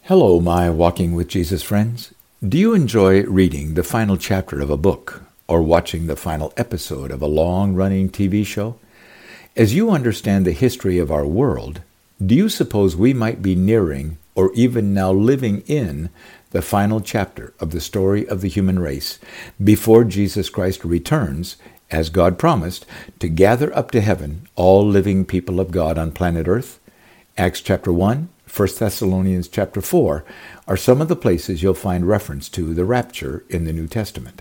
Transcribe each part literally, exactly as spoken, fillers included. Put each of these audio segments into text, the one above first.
Hello, my Walking with Jesus friends. Do you enjoy reading the final chapter of a book or watching the final episode of a long-running T V show? As you understand the history of our world, do you suppose we might be nearing or even now living in the final chapter of the story of the human race before Jesus Christ returns, as God promised, to gather up to heaven all living people of God on planet Earth? Acts chapter one, First Thessalonians chapter four are some of the places you'll find reference to the rapture in the New Testament.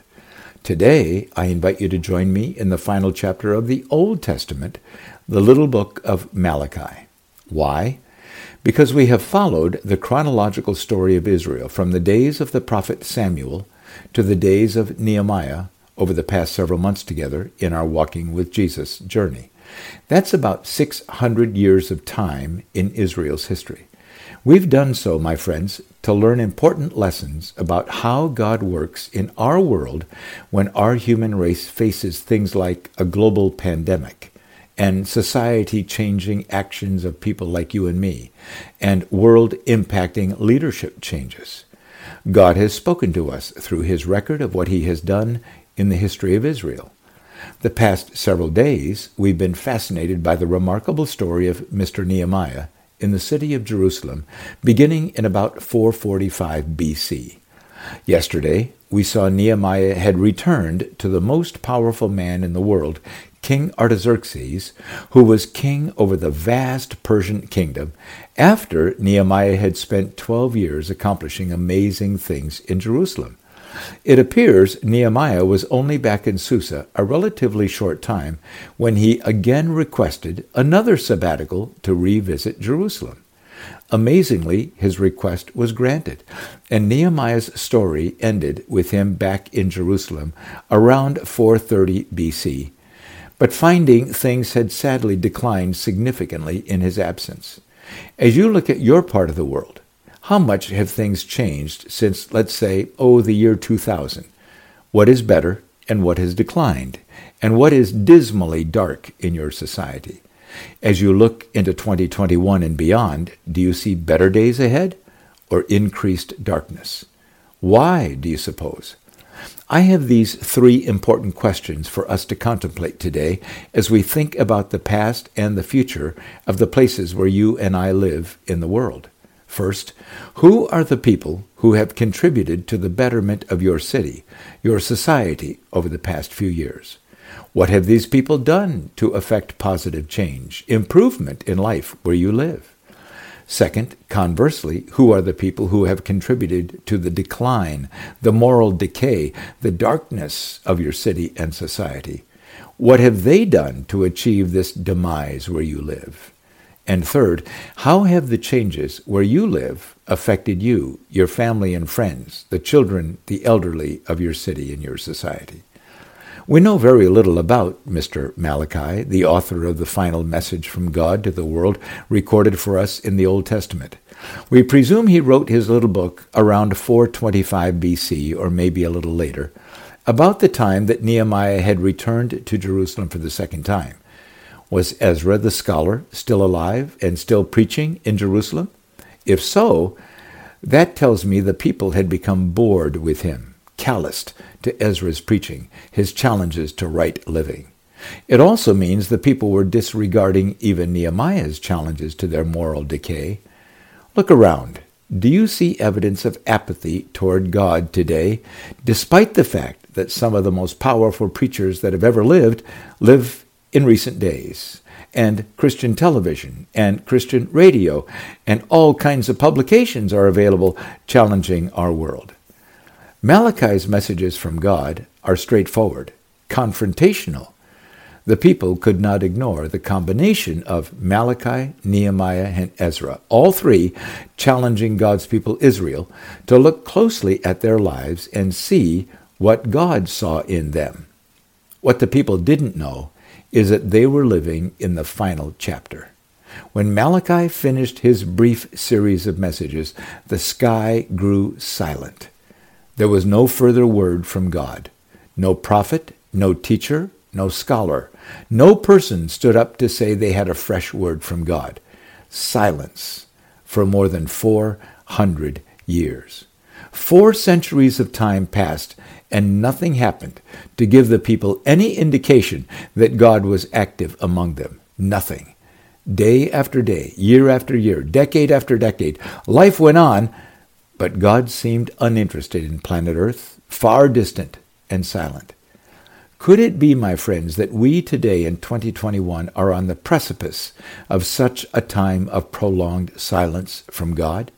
Today, I invite you to join me in the final chapter of the Old Testament, the little book of Malachi. Why? Because we have followed the chronological story of Israel from the days of the prophet Samuel to the days of Nehemiah over the past several months together in our Walking with Jesus journey. That's about six hundred years of time in Israel's history. We've done so, my friends, to learn important lessons about how God works in our world when our human race faces things like a global pandemic and society-changing actions of people like you and me, and world-impacting leadership changes. God has spoken to us through his record of what he has done in the history of Israel. The past several days, we've been fascinated by the remarkable story of Mister Nehemiah in the city of Jerusalem, beginning in about four forty-five B C. Yesterday, we saw Nehemiah had returned to the most powerful man in the world, King Artaxerxes, who was king over the vast Persian kingdom, after Nehemiah had spent twelve years accomplishing amazing things in Jerusalem. It appears Nehemiah was only back in Susa a relatively short time when he again requested another sabbatical to revisit Jerusalem. Amazingly, his request was granted, and Nehemiah's story ended with him back in Jerusalem around four thirty B C, but finding things had sadly declined significantly in his absence. As you look at your part of the world, how much have things changed since, let's say, oh, the year two thousand? What is better and what has declined? And what is dismally dark in your society? As you look into twenty twenty-one and beyond, do you see better days ahead or increased darkness? Why, do you suppose? I have these three important questions for us to contemplate today as we think about the past and the future of the places where you and I live in the world. First, who are the people who have contributed to the betterment of your city, your society, over the past few years? What have these people done to affect positive change, improvement in life where you live? Second, conversely, who are the people who have contributed to the decline, the moral decay, the darkness of your city and society? What have they done to achieve this demise where you live? And third, how have the changes where you live affected you, your family and friends, the children, the elderly of your city and your society? We know very little about Mister Malachi, the author of the final message from God to the world recorded for us in the Old Testament. We presume he wrote his little book around four twenty-five B C, or maybe a little later, about the time that Nehemiah had returned to Jerusalem for the second time. Was Ezra the scholar still alive and still preaching in Jerusalem? If so, that tells me the people had become bored with him, calloused to Ezra's preaching, his challenges to right living. It also means the people were disregarding even Nehemiah's challenges to their moral decay. Look around. Do you see evidence of apathy toward God today, despite the fact that some of the most powerful preachers that have ever lived live in recent days, and Christian television and Christian radio and all kinds of publications are available challenging our world? Malachi's messages from God are straightforward, confrontational. The people could not ignore the combination of Malachi, Nehemiah, and Ezra, all three challenging God's people Israel to look closely at their lives and see what God saw in them. What the people didn't know is that they were living in the final chapter. When Malachi finished his brief series of messages, the sky grew silent. There was no further word from God. No prophet, no teacher, no scholar. No person stood up to say they had a fresh word from God. Silence for more than four hundred years. Four centuries of time passed, and nothing happened to give the people any indication that God was active among them. Nothing. Day after day, year after year, decade after decade, life went on, but God seemed uninterested in planet Earth, far distant and silent. Could it be, my friends, that we today in twenty twenty-one are on the precipice of such a time of prolonged silence from God?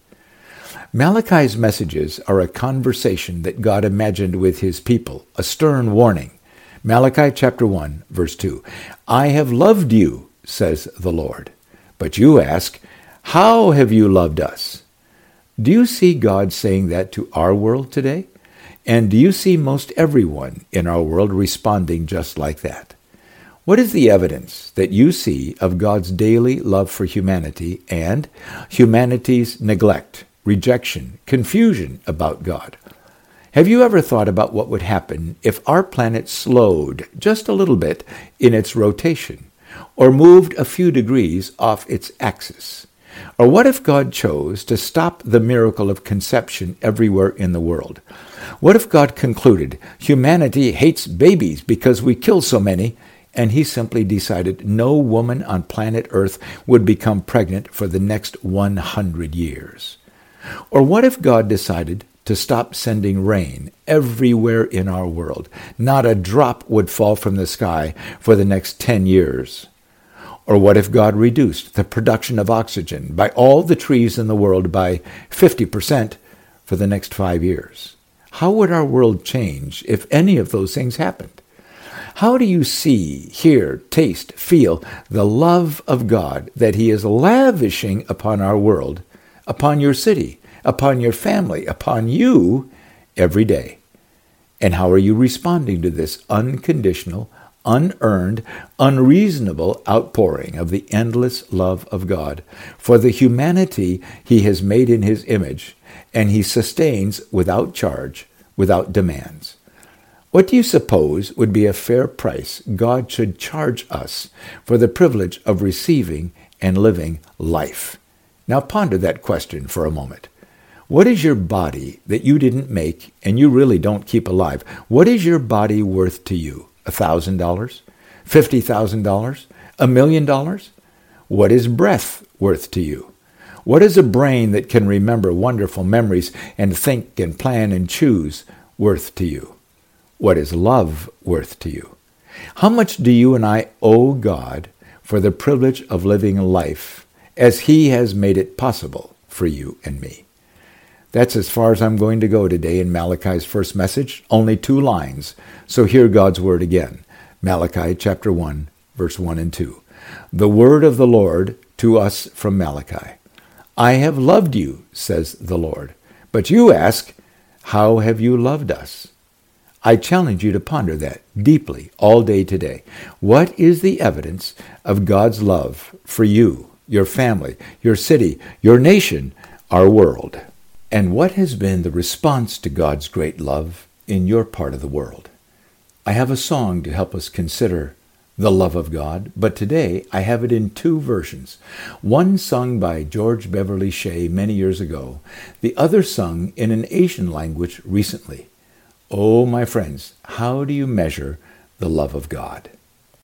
Malachi's messages are a conversation that God imagined with his people, a stern warning. Malachi chapter one, verse two, I have loved you, says the Lord. But you ask, how have you loved us? Do you see God saying that to our world today? And do you see most everyone in our world responding just like that? What is the evidence that you see of God's daily love for humanity and humanity's neglect, rejection, confusion about God? Have you ever thought about what would happen if our planet slowed just a little bit in its rotation, or moved a few degrees off its axis? Or what if God chose to stop the miracle of conception everywhere in the world? What if God concluded humanity hates babies because we kill so many, and he simply decided no woman on planet Earth would become pregnant for the next one hundred years? Or what if God decided to stop sending rain everywhere in our world? Not a drop would fall from the sky for the next ten years. Or what if God reduced the production of oxygen by all the trees in the world by fifty percent for the next five years? How would our world change if any of those things happened? How do you see, hear, taste, feel the love of God that he is lavishing upon our world, upon your city, upon your family, upon you every day? And how are you responding to this unconditional, unearned, unreasonable outpouring of the endless love of God for the humanity he has made in his image, and he sustains without charge, without demands? What do you suppose would be a fair price God should charge us for the privilege of receiving and living life? Now ponder that question for a moment. What is your body that you didn't make and you really don't keep alive? What is your body worth to you? A thousand dollars? Fifty thousand dollars? A million dollars? What is breath worth to you? What is a brain that can remember wonderful memories and think and plan and choose worth to you? What is love worth to you? How much do you and I owe God for the privilege of living life as he has made it possible for you and me? That's as far as I'm going to go today in Malachi's first message, only two lines. So hear God's word again. Malachi chapter one, verse one and two. The word of the Lord to us from Malachi. I have loved you, says the Lord. But you ask, how have you loved us? I challenge you to ponder that deeply all day today. What is the evidence of God's love for you, your family, your city, your nation, our world? And what has been the response to God's great love in your part of the world? I have a song to help us consider the love of God, but today I have it in two versions. One sung by George Beverly Shea many years ago, the other sung in an Asian language recently. Oh, my friends, how do you measure the love of God?